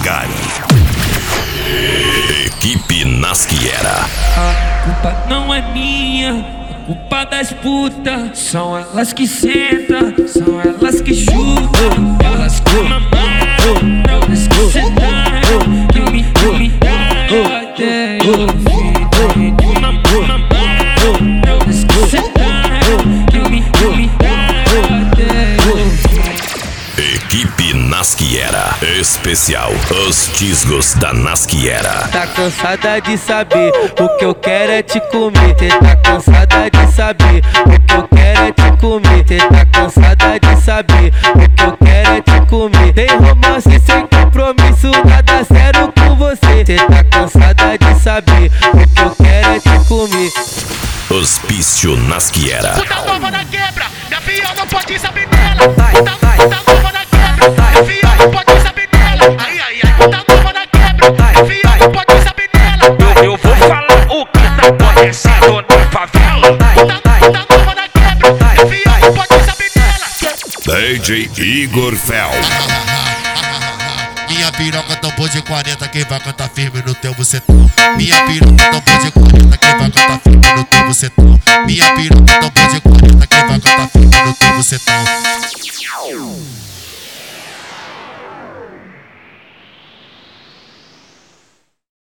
Gari. Equipe Nasciera. A culpa não é minha, a culpa das putas. São elas que sentam, são elas que chutam. Elas que mamaram, elas que sentaram, que me humilharam até eu vi. Mamaram, elas que sentaram, que me humilharam até eu vi. Equipe Nasciera. Especial Os Tisgos da Nasciera. Tá cansada de saber, o que eu quero é te comer. Cê tá cansada de saber, o que eu quero é te comer. Cê tá cansada de saber, o que eu quero é te comer. Tem romance sem compromisso, nada sério com você. Cê tá cansada de saber, o que eu quero é te comer. Hospício Nasciera. Puta nova na quebra, minha filha não pode saber dela. Puta nova na quebra, minha filha não pode saber dela. Ai, ai, ai, puta nova na quebra, minha filha não pode saber dela. Eu vou falar o que tá acontecendo na favela. Puta nova na quebra, minha filha não pode saber dela. DJ Igor Fel. Minha piroca tambor de 40, quem vai cantar firme no teu bucetão. Minha piroca tambor de 40, quem vai cantar firme no teu bucetão. Minha piroca tambor de 40, quem vai cantar firme no teu bucetão.